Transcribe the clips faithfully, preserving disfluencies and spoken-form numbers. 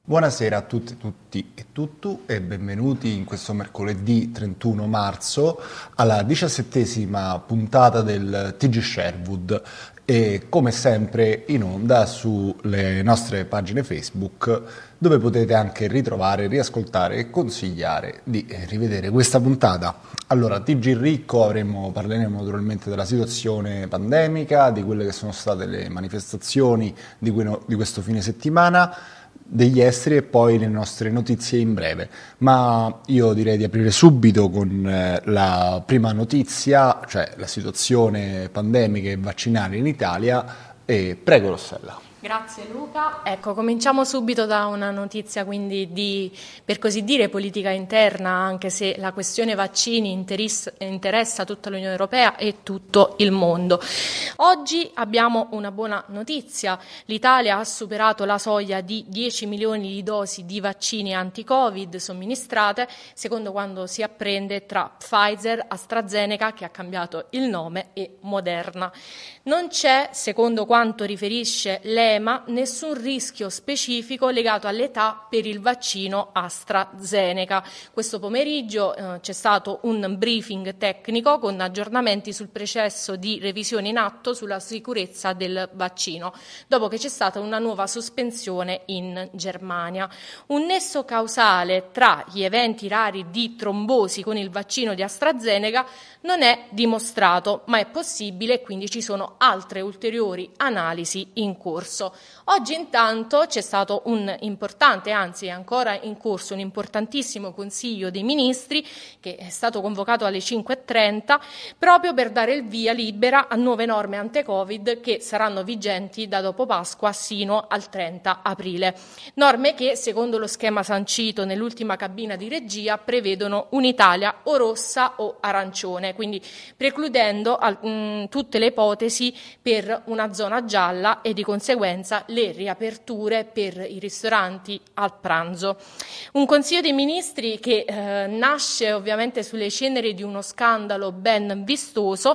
Buonasera a tutte, tutti e tuttu e benvenuti in questo mercoledì trentuno marzo alla diciassettesima puntata del T G Sherwood e come sempre in onda sulle nostre pagine Facebook, dove potete anche ritrovare, riascoltare e consigliare di rivedere questa puntata. Allora, T G ricco, avremo, parleremo naturalmente della situazione pandemica, di quelle che sono state le manifestazioni di, que- di questo fine settimana, degli esteri e poi le nostre notizie in breve. Ma io direi di aprire subito con eh, la prima notizia, cioè la situazione pandemica e vaccinale in Italia. E prego, Rossella. Grazie Luca. Ecco, cominciamo subito da una notizia quindi di, per così dire, politica interna, anche se la questione vaccini interessa, interessa tutta l'Unione Europea e tutto il mondo. Oggi abbiamo una buona notizia. L'Italia ha superato la soglia di dieci milioni di dosi di vaccini anti-Covid somministrate, secondo quanto si apprende tra Pfizer, AstraZeneca, che ha cambiato il nome, e Moderna. Non c'è, secondo quanto riferisce l'E M A, nessun rischio specifico legato all'età per il vaccino AstraZeneca. Questo pomeriggio eh, c'è stato un briefing tecnico con aggiornamenti sul processo di revisione in atto sulla sicurezza del vaccino, dopo che c'è stata una nuova sospensione in Germania. Un nesso causale tra gli eventi rari di trombosi con il vaccino di AstraZeneca non è dimostrato, ma è possibile e quindi ci sono altre ulteriori analisi in corso. Oggi intanto c'è stato un importante, anzi è ancora in corso, un importantissimo Consiglio dei Ministri che è stato convocato alle cinque e trenta proprio per dare il via libera a nuove norme ante-Covid che saranno vigenti da dopo Pasqua sino al trenta aprile. Norme che, secondo lo schema sancito nell'ultima cabina di regia, prevedono un'Italia o rossa o arancione, quindi precludendo mh, tutte le ipotesi per una zona gialla e di conseguenza le riaperture per i ristoranti al pranzo. Un Consiglio dei Ministri che eh, nasce ovviamente sulle ceneri di uno scandalo ben vistoso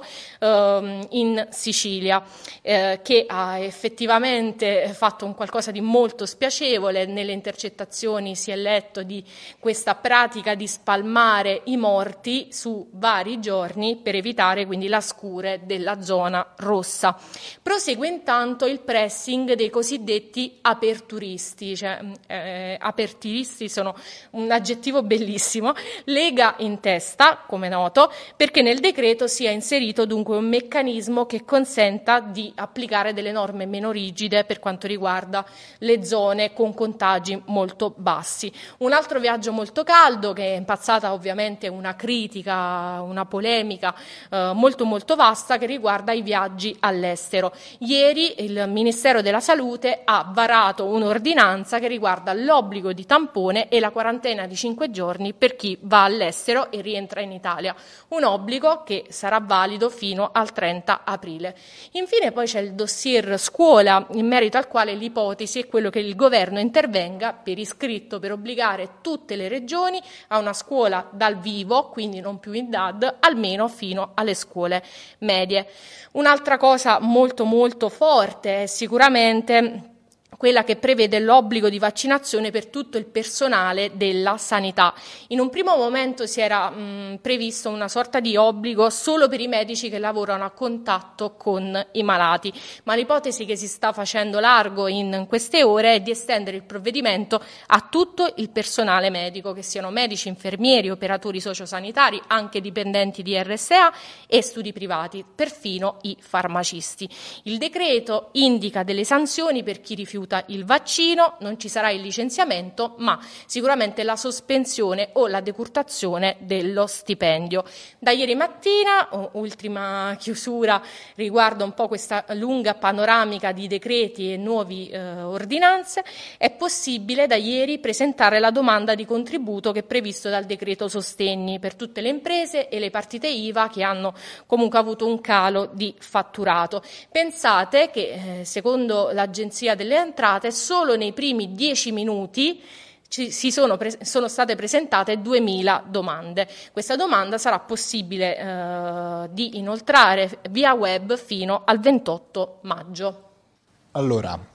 eh, in Sicilia, eh, che ha effettivamente fatto un qualcosa di molto spiacevole. Nelle intercettazioni si è letto di questa pratica di spalmare i morti su vari giorni per evitare quindi la scure della zona rossa. Prosegue intanto il pressing dei cosiddetti aperturisti, cioè eh, aperturisti sono un aggettivo bellissimo, lega in testa, come noto, perché nel decreto sia inserito dunque un meccanismo che consenta di applicare delle norme meno rigide per quanto riguarda le zone con contagi molto bassi. Un altro viaggio molto caldo, che è impazzata ovviamente una critica, una polemica eh, molto molto vasta, che riguarda i viaggi all'estero. Ieri il Ministero della Salute ha varato un'ordinanza che riguarda l'obbligo di tampone e la quarantena di cinque giorni per chi va all'estero e rientra in Italia, un obbligo che sarà valido fino al trenta aprile. Infine poi c'è il dossier scuola, in merito al quale l'ipotesi è quello che il governo intervenga per iscritto per obbligare tutte le regioni a una scuola dal vivo, quindi non più in D A D, almeno fino alle scuole medie. Un'altra cosa molto molto forte è sicuramente quella che prevede l'obbligo di vaccinazione per tutto il personale della sanità. In un primo momento si era mh, previsto una sorta di obbligo solo per i medici che lavorano a contatto con i malati, ma l'ipotesi che si sta facendo largo in queste ore è di estendere il provvedimento a tutto il personale medico, che siano medici, infermieri, operatori sociosanitari, anche dipendenti di R S A e studi privati, perfino i farmacisti. Il decreto indica delle sanzioni per chi rifiuta il vaccino, non ci sarà il licenziamento, ma sicuramente la sospensione o la decurtazione dello stipendio. Da ieri mattina, ultima chiusura riguardo un po' questa lunga panoramica di decreti e nuove eh, ordinanze, è possibile da ieri presentare la domanda di contributo che è previsto dal decreto sostegni per tutte le imprese e le partite I V A che hanno comunque avuto un calo di fatturato. Pensate che eh, secondo l'Agenzia delle Entrate solo nei primi dieci minuti ci, si sono, pre- sono state presentate duemila domande. Questa domanda sarà possibile eh, di inoltrare via web fino al ventotto maggio. Allora,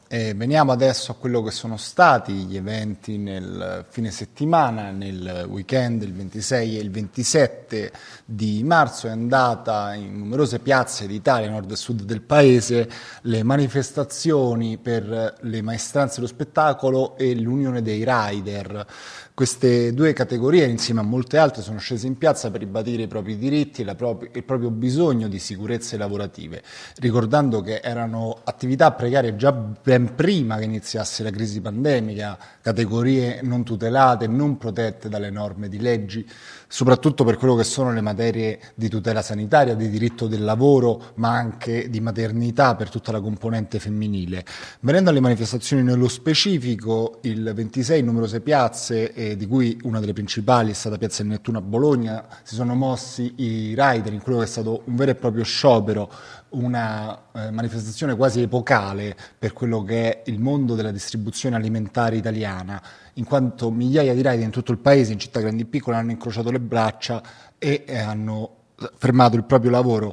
E veniamo adesso a quello che sono stati gli eventi nel fine settimana, nel weekend, il ventisei e il ventisette di marzo. È andata in numerose piazze d'Italia, nord e sud del paese, le manifestazioni per le maestranze dello spettacolo e l'unione dei rider. Queste due categorie, insieme a molte altre, sono scese in piazza per ribadire i propri diritti e la propria, il proprio bisogno di sicurezze lavorative, ricordando che erano attività precarie già ben prima che iniziasse la crisi pandemica, categorie non tutelate, non protette dalle norme di leggi, soprattutto per quello che sono le materie di tutela sanitaria, di diritto del lavoro, ma anche di maternità per tutta la componente femminile. Venendo alle manifestazioni nello specifico, il ventisei in numerose piazze, eh, di cui una delle principali è stata Piazza del Nettuno a Bologna, si sono mossi i rider in quello che è stato un vero e proprio sciopero, una eh, manifestazione quasi epocale per quello che è il mondo della distribuzione alimentare italiana, in quanto migliaia di rider in tutto il paese, in città grandi e piccole, hanno incrociato le braccia e eh, hanno fermato il proprio lavoro.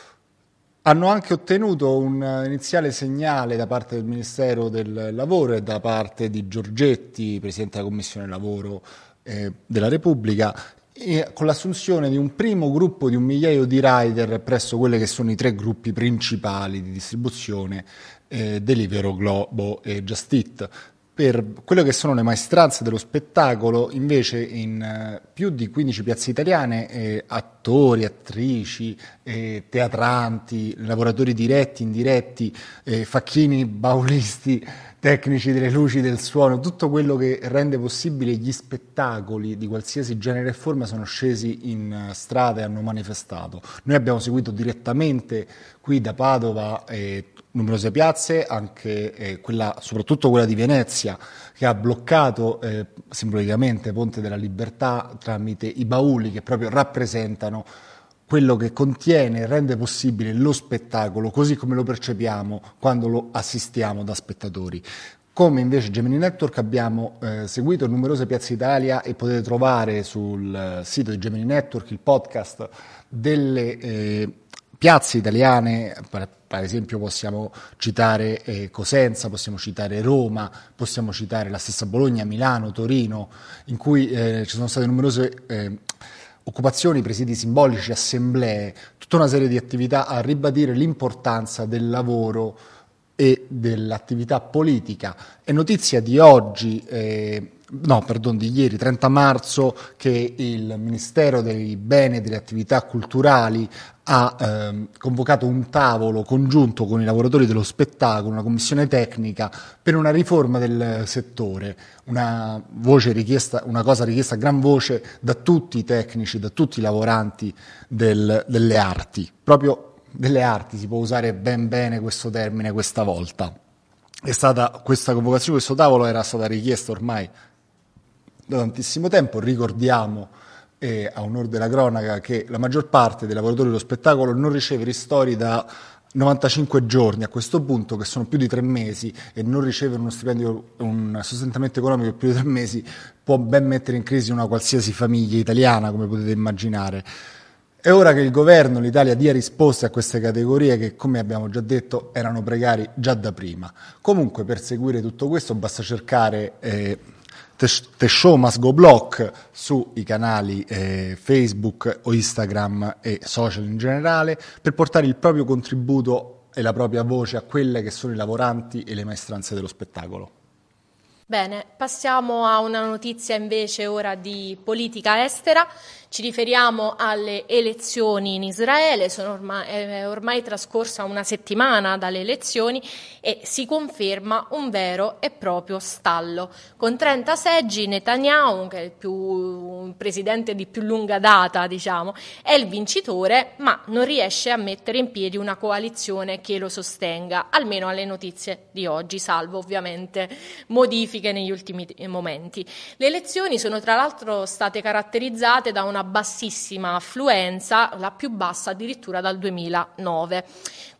Hanno anche ottenuto un iniziale segnale da parte del Ministero del Lavoro e da parte di Giorgetti, Presidente della Commissione Lavoro eh, della Repubblica, e con l'assunzione di un primo gruppo di un migliaio di rider presso quelli che sono i tre gruppi principali di distribuzione, eh, Deliveroo, Globo e Just Eat. Per quelle che sono le maestranze dello spettacolo, invece, in eh, più di quindici piazze italiane, eh, attori, attrici, eh, teatranti, lavoratori diretti, indiretti, eh, facchini, baulisti, tecnici delle luci, del suono, tutto quello che rende possibile gli spettacoli di qualsiasi genere e forma sono scesi in uh, strada e hanno manifestato. Noi abbiamo seguito direttamente qui da Padova eh, numerose piazze, anche eh, quella, soprattutto quella di Venezia, che ha bloccato eh, simbolicamente Ponte della Libertà tramite i bauli che proprio rappresentano quello che contiene e rende possibile lo spettacolo così come lo percepiamo quando lo assistiamo da spettatori. Come invece Gemini Network abbiamo eh, seguito numerose piazze Italia e potete trovare sul sito di Gemini Network il podcast delle eh, piazze italiane. Per, per esempio possiamo citare eh, Cosenza, possiamo citare Roma, possiamo citare la stessa Bologna, Milano, Torino, in cui eh, ci sono state numerose eh, occupazioni, presidi simbolici, assemblee, tutta una serie di attività a ribadire l'importanza del lavoro e dell'attività politica. È notizia di oggi, eh, no, perdon, di ieri, trenta marzo, che il Ministero dei Beni e delle Attività Culturali ha ehm, convocato un tavolo congiunto con i lavoratori dello spettacolo, una commissione tecnica per una riforma del settore, una voce richiesta, una cosa richiesta a gran voce da tutti i tecnici, da tutti i lavoranti del, delle arti, proprio delle arti, si può usare ben bene questo termine questa volta. È stata questa convocazione, questo tavolo era stata richiesta ormai da tantissimo tempo. Ricordiamo eh, a onor della cronaca che la maggior parte dei lavoratori dello spettacolo non riceve ristori da novantacinque giorni a questo punto, che sono più di tre mesi, e non ricevere uno stipendio, un sostentamento economico per più di tre mesi può ben mettere in crisi una qualsiasi famiglia italiana, come potete immaginare. È ora che il governo, l'Italia, dia risposte a queste categorie che, come abbiamo già detto, erano precari già da prima. Comunque, per seguire tutto questo basta cercare eh, The Show Must Go Block sui canali eh, Facebook o Instagram e social in generale, per portare il proprio contributo e la propria voce a quelle che sono i lavoranti e le maestranze dello spettacolo. Bene, passiamo a una notizia invece ora di politica estera. Ci riferiamo alle elezioni in Israele. Sono ormai, è ormai trascorsa una settimana dalle elezioni e si conferma un vero e proprio stallo. Con trenta seggi, Netanyahu, che è il, più, un presidente di più lunga data, diciamo, è il vincitore, ma non riesce a mettere in piedi una coalizione che lo sostenga, almeno alle notizie di oggi, salvo ovviamente modifiche negli ultimi momenti. Le elezioni sono tra l'altro state caratterizzate da una bassissima affluenza, la più bassa addirittura dal duemilanove.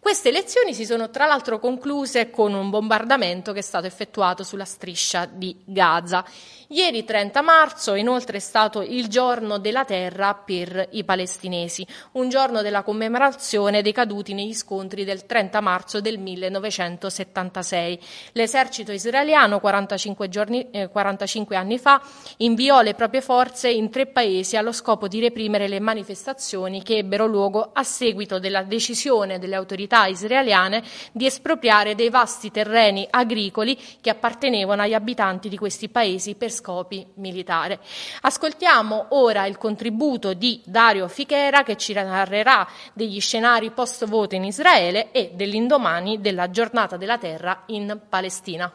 Queste elezioni si sono tra l'altro concluse con un bombardamento che è stato effettuato sulla striscia di Gaza. Ieri trenta marzo inoltre è stato il giorno della terra per i palestinesi, un giorno della commemorazione dei caduti negli scontri del trenta marzo del millenovecentosettantasei. L'esercito israeliano quarantacinque, giorni, eh, quarantacinque anni fa inviò le proprie forze in tre paesi allo scopo di reprimere le manifestazioni che ebbero luogo a seguito della decisione delle autorità israeliane di espropriare dei vasti terreni agricoli che appartenevano agli abitanti di questi paesi per scopi militari. Ascoltiamo ora il contributo di Dario Fichera che ci narrerà degli scenari post-voto in Israele e dell'indomani della giornata della terra in Palestina.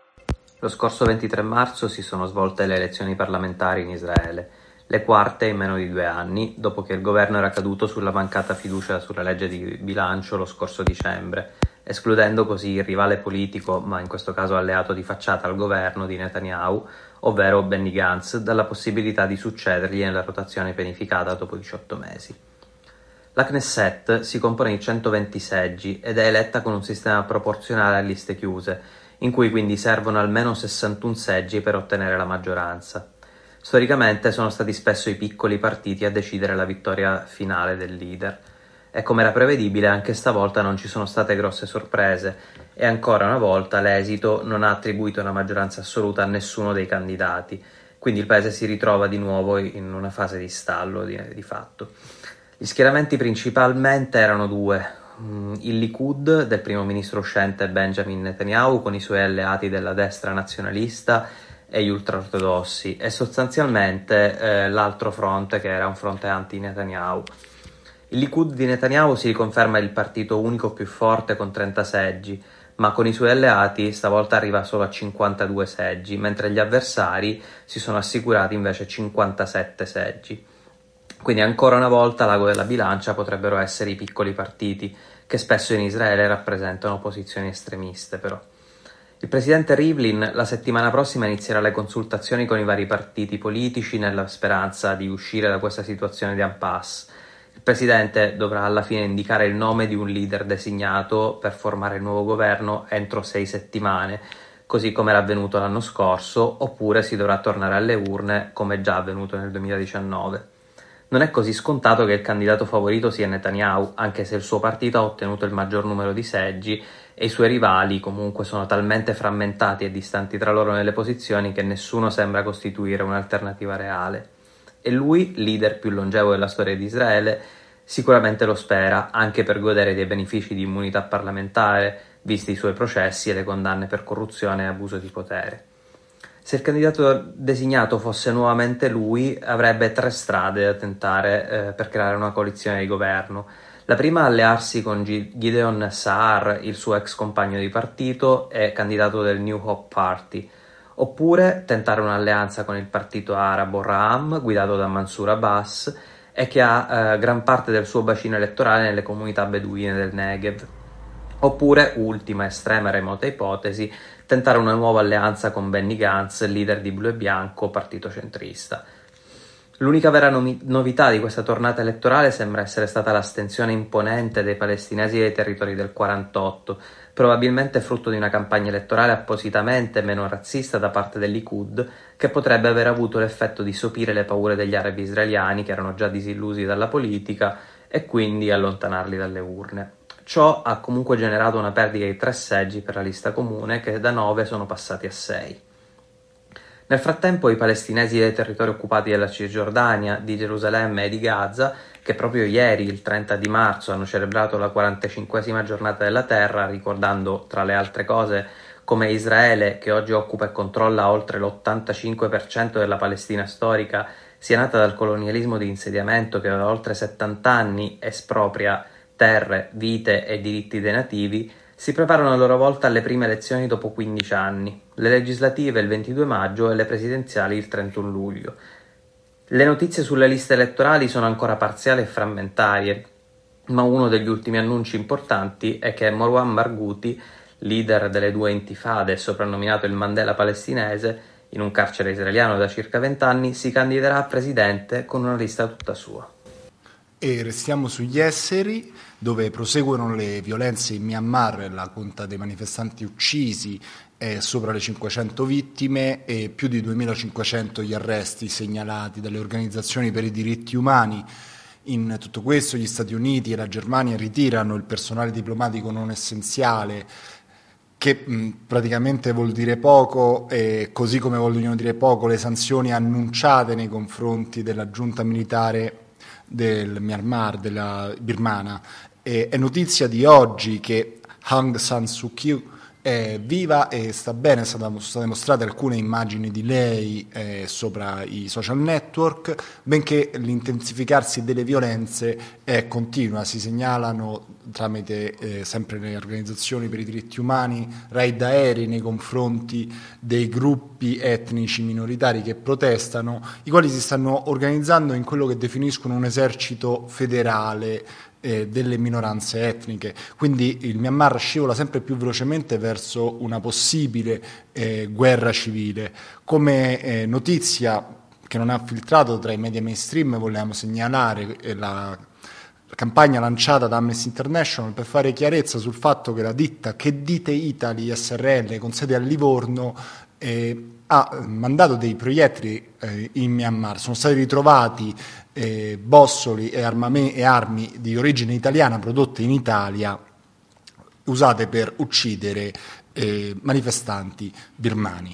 Lo scorso ventitré marzo si sono svolte le elezioni parlamentari in Israele, le quarte in meno di due anni, dopo che il governo era caduto sulla mancata fiducia sulla legge di bilancio lo scorso dicembre, escludendo così il rivale politico, ma in questo caso alleato di facciata al governo di Netanyahu, ovvero Benny Gantz, dalla possibilità di succedergli nella rotazione pianificata dopo diciotto mesi. La Knesset si compone di centoventi seggi ed è eletta con un sistema proporzionale a liste chiuse, in cui quindi servono almeno sessantuno seggi per ottenere la maggioranza. Storicamente sono stati spesso i piccoli partiti a decidere la vittoria finale del leader. E come era prevedibile, anche stavolta non ci sono state grosse sorprese e ancora una volta l'esito non ha attribuito una maggioranza assoluta a nessuno dei candidati, quindi il paese si ritrova di nuovo in una fase di stallo di, di fatto. Gli schieramenti principalmente erano due: il Likud del primo ministro uscente Benjamin Netanyahu con i suoi alleati della destra nazionalista e gli ultraortodossi, e sostanzialmente eh, l'altro fronte che era un fronte anti-Netanyahu. Il Likud di Netanyahu si riconferma il partito unico più forte con trenta seggi, ma con i suoi alleati stavolta arriva solo a cinquantadue seggi, mentre gli avversari si sono assicurati invece cinquantasette seggi. Quindi ancora una volta l'ago della bilancia potrebbero essere i piccoli partiti, che spesso in Israele rappresentano posizioni estremiste però. Il presidente Rivlin la settimana prossima inizierà le consultazioni con i vari partiti politici nella speranza di uscire da questa situazione di impasse. Il presidente dovrà alla fine indicare il nome di un leader designato per formare il nuovo governo entro sei settimane, così come era avvenuto l'anno scorso, oppure si dovrà tornare alle urne come già avvenuto nel duemiladiciannove. Non è così scontato che il candidato favorito sia Netanyahu, anche se il suo partito ha ottenuto il maggior numero di seggi e i suoi rivali comunque sono talmente frammentati e distanti tra loro nelle posizioni che nessuno sembra costituire un'alternativa reale. E lui, leader più longevo della storia di Israele, sicuramente lo spera, anche per godere dei benefici di immunità parlamentare, visti i suoi processi e le condanne per corruzione e abuso di potere. Se il candidato designato fosse nuovamente lui, avrebbe tre strade da tentare eh, per creare una coalizione di governo. La prima, allearsi con G- Gideon Sa'ar, il suo ex compagno di partito e candidato del New Hope Party, oppure tentare un'alleanza con il partito arabo Ra'am, guidato da Mansour Abbas, e che ha eh, gran parte del suo bacino elettorale nelle comunità beduine del Negev. Oppure, ultima estrema e remota ipotesi, tentare una nuova alleanza con Benny Gantz, leader di Blu e Bianco, partito centrista. L'unica vera nomi- novità di questa tornata elettorale sembra essere stata l'astensione imponente dei palestinesi dei territori del quarantotto, probabilmente frutto di una campagna elettorale appositamente meno razzista da parte del Likud, che potrebbe aver avuto l'effetto di sopire le paure degli arabi israeliani, che erano già disillusi dalla politica, e quindi allontanarli dalle urne. Ciò ha comunque generato una perdita di tre seggi per la lista comune, che da nove sono passati a sei. Nel frattempo i palestinesi dei territori occupati della Cisgiordania, di Gerusalemme e di Gaza, che proprio ieri, il trenta di marzo, hanno celebrato la quarantacinquesima giornata della terra, ricordando tra le altre cose come Israele, che oggi occupa e controlla oltre l'ottantacinque per cento della Palestina storica, sia nata dal colonialismo di insediamento che da oltre settanta anni espropria terre, vite e diritti dei nativi, si preparano a loro volta alle prime elezioni dopo quindici anni, le legislative il ventidue maggio e le presidenziali il trentuno luglio. Le notizie sulle liste elettorali sono ancora parziali e frammentarie, ma uno degli ultimi annunci importanti è che Marwan Barghouti, leader delle due intifade e soprannominato il Mandela palestinese, in un carcere israeliano da circa vent'anni, si candiderà a presidente con una lista tutta sua. E restiamo sugli esteri, dove proseguono le violenze in Myanmar. La conta dei manifestanti uccisi è sopra le cinquecento vittime e più di duemilacinquecento gli arresti segnalati dalle organizzazioni per i diritti umani. In tutto questo gli Stati Uniti e la Germania ritirano il personale diplomatico non essenziale, che mh, praticamente vuol dire poco, e così come vogliono dire poco le sanzioni annunciate nei confronti della giunta militare del Myanmar, della birmana. E, è notizia di oggi che Aung San Suu Kyi è viva e sta bene. Sono state mostrate alcune immagini di lei eh, sopra i social network, benché l'intensificarsi delle violenze è continua. Si segnalano tramite eh, sempre le organizzazioni per i diritti umani raid aerei nei confronti dei gruppi etnici minoritari che protestano, i quali si stanno organizzando in quello che definiscono un esercito federale eh, delle minoranze etniche. Quindi il Myanmar scivola sempre più velocemente verso una possibile eh, guerra civile. Come eh, notizia che non ha filtrato tra i media mainstream, vogliamo segnalare eh, la La campagna lanciata da Amnesty International per fare chiarezza sul fatto che la ditta Che Dite Italy S R L, con sede a Livorno, eh, ha mandato dei proiettili eh, in Myanmar. Sono stati ritrovati eh, bossoli e, armame- e armi di origine italiana prodotte in Italia, usate per uccidere eh, manifestanti birmani.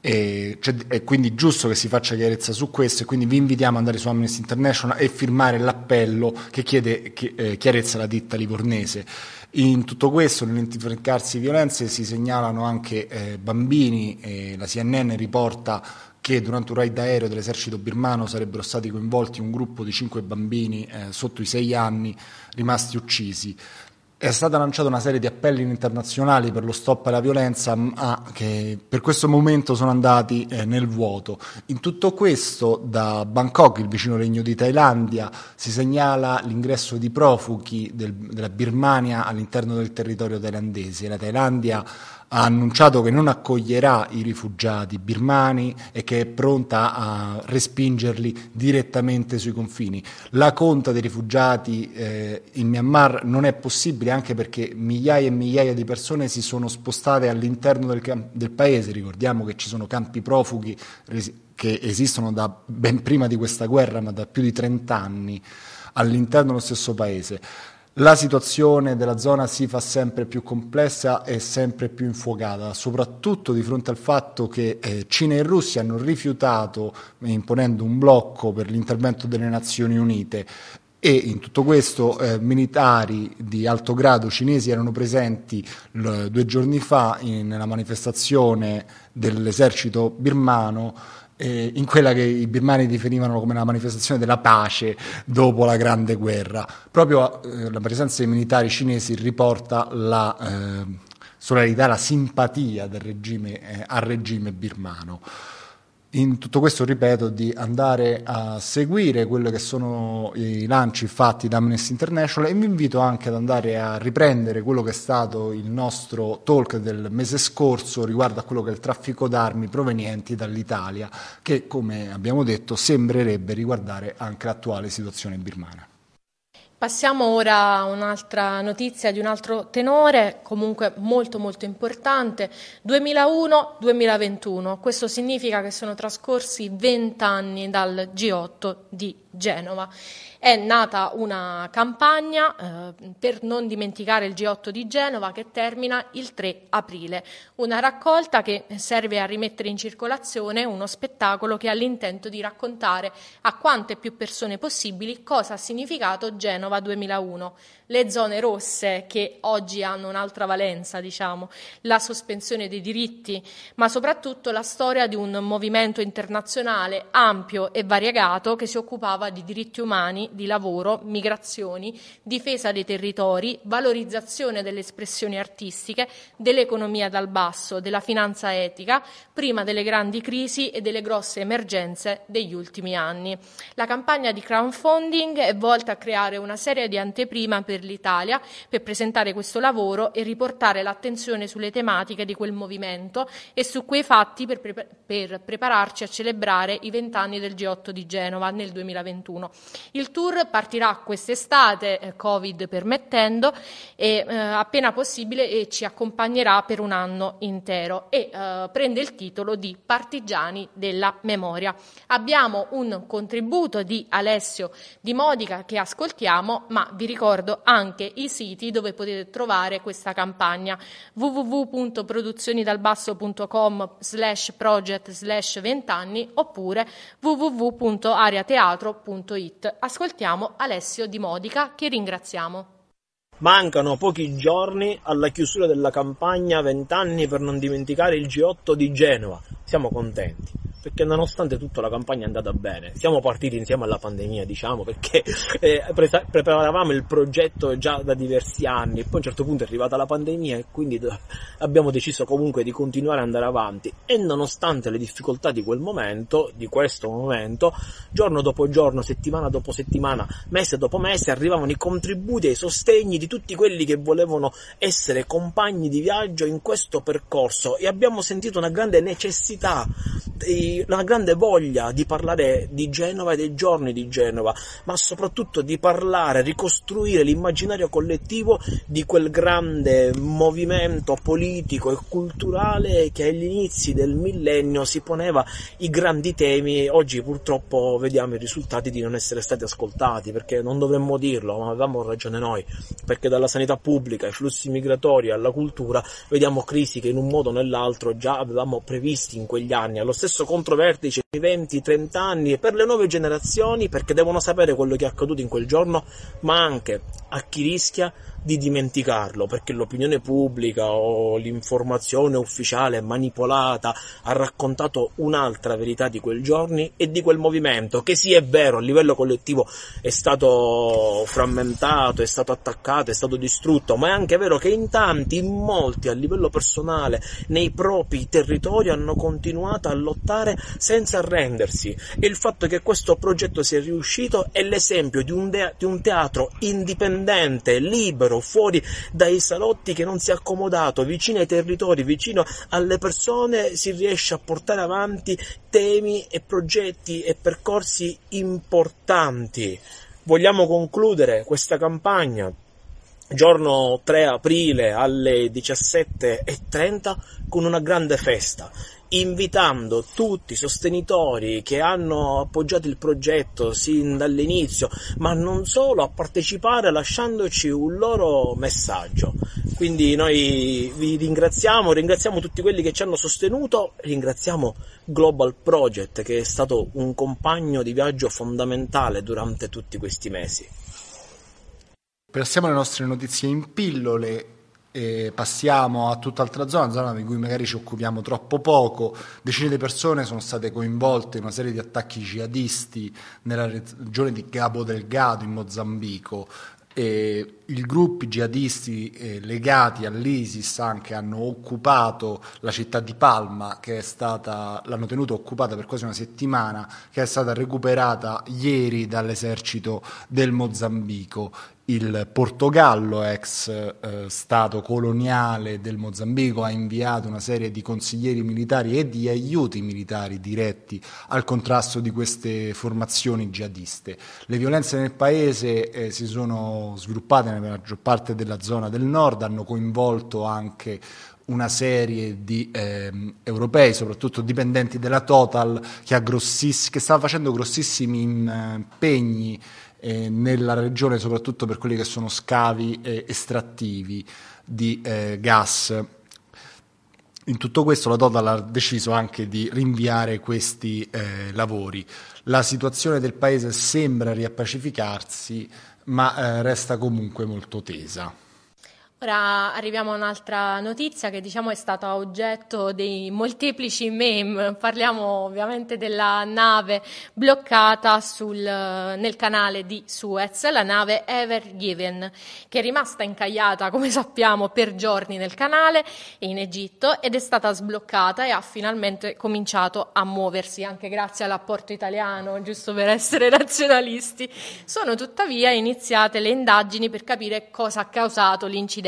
E cioè, è quindi giusto che si faccia chiarezza su questo, e quindi vi invitiamo ad andare su Amnesty International e firmare l'appello che chiede che, eh, chiarezza alla ditta livornese. In tutto questo, nell'identificarsi violenze, si segnalano anche eh, bambini. E la C N N riporta che durante un raid aereo dell'esercito birmano sarebbero stati coinvolti un gruppo di cinque bambini eh, sotto i sei anni rimasti uccisi. È stata lanciata una serie di appelli internazionali per lo stop alla violenza, ma che per questo momento sono andati eh, nel vuoto. In tutto questo, da Bangkok, il vicino regno di Thailandia, si segnala l'ingresso di profughi del, della Birmania all'interno del territorio thailandese. La Thailandia ha annunciato che non accoglierà i rifugiati birmani e che è pronta a respingerli direttamente sui confini. La conta dei rifugiati eh, in Myanmar non è possibile, anche perché migliaia e migliaia di persone si sono spostate all'interno del, camp- del paese. Ricordiamo che ci sono campi profughi res- che esistono da ben prima di questa guerra, ma da più di trenta anni, all'interno dello stesso paese. La situazione della zona si fa sempre più complessa e sempre più infuocata, soprattutto di fronte al fatto che eh, Cina e Russia hanno rifiutato, eh, imponendo un blocco per l'intervento delle Nazioni Unite. E in tutto questo eh, militari di alto grado cinesi erano presenti l- due giorni fa in, nella manifestazione dell'esercito birmano, eh, in quella che i birmani definivano come la manifestazione della pace dopo la Grande Guerra. Proprio eh, la presenza dei militari cinesi riporta la eh, solidarietà, la simpatia del regime, eh, al regime birmano. In tutto questo ripeto di andare a seguire quelli che sono i lanci fatti da Amnesty International, e vi invito anche ad andare a riprendere quello che è stato il nostro talk del mese scorso riguardo a quello che è il traffico d'armi provenienti dall'Italia, che, come abbiamo detto, sembrerebbe riguardare anche l'attuale situazione birmana. Passiamo ora a un'altra notizia di un altro tenore, comunque molto molto importante. duemilauno duemilaventuno, questo significa che sono trascorsi vent'anni dal G otto di Genova. È nata una campagna eh, per non dimenticare il G otto di Genova, che termina il tre aprile, una raccolta che serve a rimettere in circolazione uno spettacolo che ha l'intento di raccontare a quante più persone possibili cosa ha significato Genova duemilauno. Le zone rosse, che oggi hanno un'altra valenza, diciamo, la sospensione dei diritti, ma soprattutto la storia di un movimento internazionale ampio e variegato che si occupava di diritti umani, di lavoro, migrazioni, difesa dei territori, valorizzazione delle espressioni artistiche, dell'economia dal basso, della finanza etica, prima delle grandi crisi e delle grosse emergenze degli ultimi anni. La campagna di crowdfunding è volta a creare una serie di anteprima per l'Italia per presentare questo lavoro e riportare l'attenzione sulle tematiche di quel movimento e su quei fatti per, pre- per prepararci a celebrare i vent'anni del G otto di Genova nel duemilaventuno. duemilaventuno. Il tour partirà quest'estate, eh, Covid permettendo, e eh, appena possibile e ci accompagnerà per un anno intero e eh, prende il titolo di Partigiani della Memoria. Abbiamo un contributo di Alessio Di Modica che ascoltiamo, ma vi ricordo anche i siti dove potete trovare questa campagna: w w w punto produzionidalbasso punto com slash project slash vent'anni oppure w w w punto ariateatro punto it. Ascoltiamo Alessio Di Modica, che ringraziamo. Mancano pochi giorni alla chiusura della campagna vent'anni per non dimenticare il G otto di Genova. Siamo contenti, perché nonostante tutto la campagna è andata bene. Siamo partiti insieme alla pandemia, diciamo, perché eh, pre- preparavamo il progetto già da diversi anni, poi a un certo punto è arrivata la pandemia e quindi do- abbiamo deciso comunque di continuare ad andare avanti, e nonostante le difficoltà di quel momento, di questo momento, giorno dopo giorno, settimana dopo settimana, mese dopo mese, arrivavano i contributi e i sostegni di tutti quelli che volevano essere compagni di viaggio in questo percorso, e abbiamo sentito una grande necessità, una grande voglia di parlare di Genova e dei giorni di Genova, ma soprattutto di parlare, ricostruire l'immaginario collettivo di quel grande movimento politico e culturale che agli inizi del millennio si poneva i grandi temi. Oggi purtroppo vediamo i risultati di non essere stati ascoltati, perché non dovremmo dirlo, ma avevamo ragione noi, perché dalla sanità pubblica ai flussi migratori alla cultura vediamo crisi che in un modo o nell'altro già avevamo previsti in quegli anni. Allo stesso controvertice venti trenta anni, e per le nuove generazioni, perché devono sapere quello che è accaduto in quel giorno, ma anche a chi rischia di dimenticarlo, perché l'opinione pubblica o l'informazione ufficiale manipolata ha raccontato un'altra verità di quel giorni e di quel movimento, che sì, è vero, a livello collettivo è stato frammentato, è stato attaccato, è stato distrutto, ma è anche vero che in tanti, in molti, a livello personale, nei propri territori hanno continuato a lottare senza arrendersi, e il fatto che questo progetto sia riuscito è l'esempio di un, de- di un teatro indipendente, libero, fuori dai salotti, che non si è accomodato, vicino ai territori, vicino alle persone, si riesce a portare avanti temi e progetti e percorsi importanti. Vogliamo concludere questa campagna giorno tre aprile alle diciassette e trenta con una grande festa, invitando tutti i sostenitori che hanno appoggiato il progetto sin dall'inizio, ma non solo, a partecipare lasciandoci un loro messaggio. Quindi noi vi ringraziamo, ringraziamo tutti quelli che ci hanno sostenuto, ringraziamo Global Project, che è stato un compagno di viaggio fondamentale durante tutti questi mesi. Passiamo alle nostre notizie in pillole e passiamo a tutt'altra zona, zona di cui magari ci occupiamo troppo poco. Decine di persone sono state coinvolte in una serie di attacchi jihadisti nella regione di Cabo Delgado in Mozambico. E i gruppi jihadisti eh, legati all'ISIS anche hanno occupato la città di Palma, che è stata, l'hanno tenuta occupata per quasi una settimana, che è stata recuperata ieri dall'esercito del Mozambico. Il Portogallo, ex eh, stato coloniale del Mozambico, ha inviato una serie di consiglieri militari e di aiuti militari diretti al contrasto di queste formazioni jihadiste. Le violenze nel paese eh, si sono sviluppate nella maggior parte della zona del nord, hanno coinvolto anche una serie di eh, europei, soprattutto dipendenti della Total, che, ha grossiss- che stava facendo grossissimi impegni eh, nella regione, soprattutto per quelli che sono scavi eh, estrattivi di eh, gas. In tutto questo la Total ha deciso anche di rinviare questi eh, lavori. La situazione del paese sembra riappacificarsi, ma eh, resta comunque molto tesa. Ora arriviamo a un'altra notizia che diciamo è stata oggetto dei molteplici meme. Parliamo ovviamente della nave bloccata sul, nel canale di Suez, la nave Ever Given, che è rimasta incagliata, come sappiamo, per giorni nel canale e in Egitto, ed è stata sbloccata e ha finalmente cominciato a muoversi, anche grazie all'apporto italiano, giusto per essere nazionalisti. Sono tuttavia iniziate le indagini per capire cosa ha causato l'incidente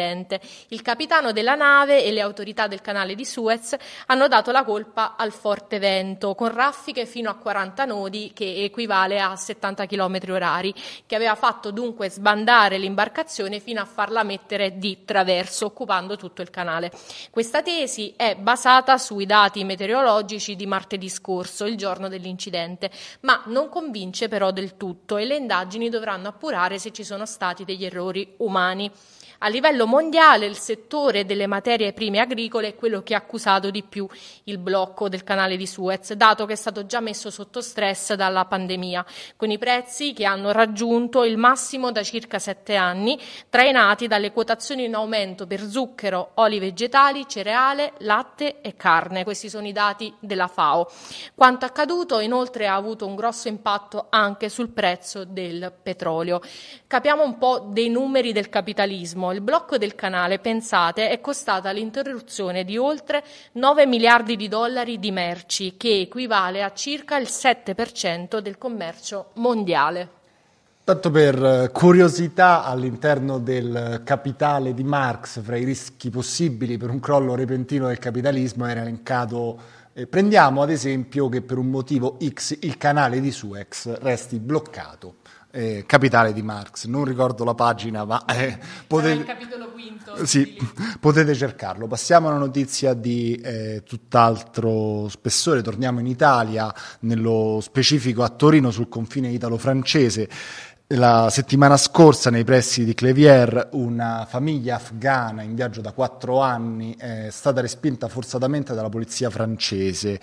l'incidente. Il capitano della nave e le autorità del canale di Suez hanno dato la colpa al forte vento, con raffiche fino a quaranta nodi, che equivale a settanta chilometri orari, che aveva fatto dunque sbandare l'imbarcazione fino a farla mettere di traverso, occupando tutto il canale. Questa tesi è basata sui dati meteorologici di martedì scorso, il giorno dell'incidente, ma non convince però del tutto e le indagini dovranno appurare se ci sono stati degli errori umani. A livello mondiale il settore delle materie prime agricole è quello che ha accusato di più il blocco del canale di Suez, dato che è stato già messo sotto stress dalla pandemia, con i prezzi che hanno raggiunto il massimo da circa sette anni, trainati dalle quotazioni in aumento per zucchero, oli vegetali, cereale, latte e carne. Questi sono i dati della FAO. Quanto accaduto inoltre ha avuto un grosso impatto anche sul prezzo del petrolio. Capiamo un po' dei numeri del capitalismo. Il blocco del canale, pensate, è costata l'interruzione di oltre nove miliardi di dollari di merci, che equivale a circa il sette per cento del commercio mondiale. Tanto per curiosità, all'interno del capitale di Marx, fra i rischi possibili per un crollo repentino del capitalismo, era elencato, eh, prendiamo ad esempio che per un motivo X il canale di Suez resti bloccato. Eh, capitale di Marx, non ricordo la pagina, ma eh, potete, il capitolo quinto, sì, potete cercarlo. Passiamo a una notizia di eh, tutt'altro spessore, torniamo in Italia, nello specifico a Torino, sul confine italo-francese. La settimana scorsa, nei pressi di Clévier, una famiglia afghana in viaggio da quattro anni è stata respinta forzatamente dalla polizia francese.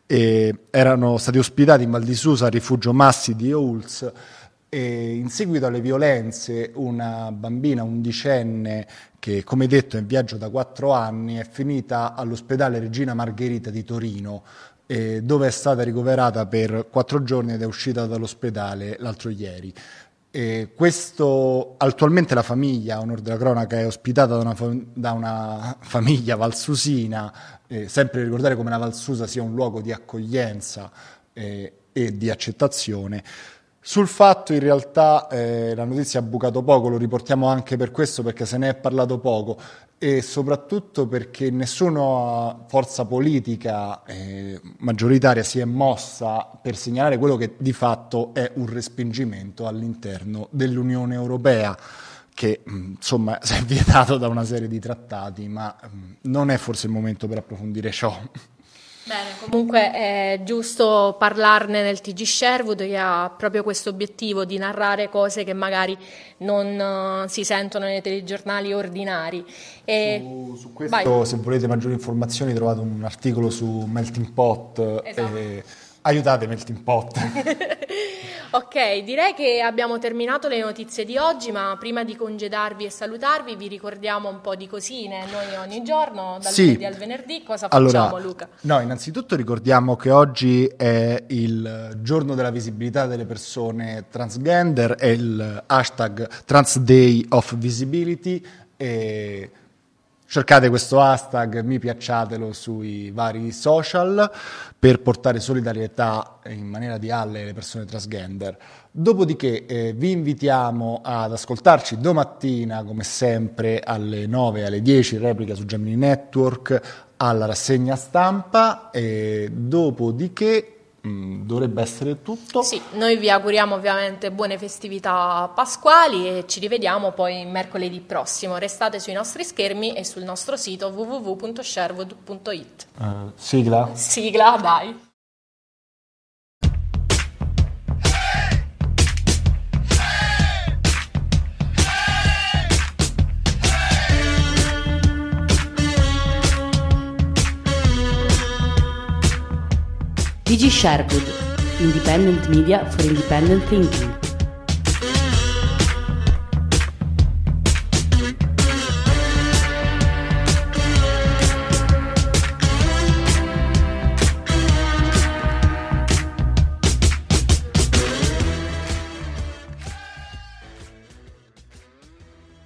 E erano stati ospitati in Val di Susa al rifugio Massi di Oulx. E in seguito alle violenze una bambina undicenne che, come detto, è in viaggio da quattro anni è finita all'ospedale Regina Margherita di Torino, eh, dove è stata ricoverata per quattro giorni ed è uscita dall'ospedale l'altro ieri. E questo, attualmente la famiglia, a onor della cronaca, è ospitata da una, da una famiglia valsusina, eh, sempre ricordare come la Valsusa sia un luogo di accoglienza eh, e di accettazione. Sul fatto, in realtà, eh, la notizia ha bucato poco, lo riportiamo anche per questo, perché se ne è parlato poco, e soprattutto perché nessuna forza politica eh, maggioritaria si è mossa per segnalare quello che di fatto è un respingimento all'interno dell'Unione Europea, che insomma è vietato da una serie di trattati, ma non è forse il momento per approfondire ciò. Bene, comunque è giusto parlarne nel T G Sherwood, che ha proprio questo obiettivo di narrare cose che magari non uh, si sentono nei telegiornali ordinari. E... Su, su questo, vai. Se volete maggiori informazioni, trovate un articolo su Melting Pot. Esatto. E... aiutate Melting Pot. Ok, direi che abbiamo terminato le notizie di oggi, ma prima di congedarvi e salutarvi vi ricordiamo un po' di cosine. Noi ogni giorno, dal sì. lunedì al venerdì, cosa facciamo, allora, Luca? No, innanzitutto ricordiamo che oggi è il giorno della visibilità delle persone transgender, è il hashtag Trans Day of Visibility, e cercate questo hashtag, mi piacciatelo sui vari social per portare solidarietà in maniera di alle alle persone transgender. Dopodiché eh, vi invitiamo ad ascoltarci domattina, come sempre, alle nove e alle dieci, replica su Gemini Network, alla rassegna stampa, e dopodiché dovrebbe essere tutto. Sì, noi vi auguriamo ovviamente buone festività pasquali e ci rivediamo poi mercoledì prossimo. Restate sui nostri schermi e sul nostro sito w w w punto sherwood punto i t. Uh, sigla? Sigla, dai. T G Sherwood, Independent Media for Independent Thinking.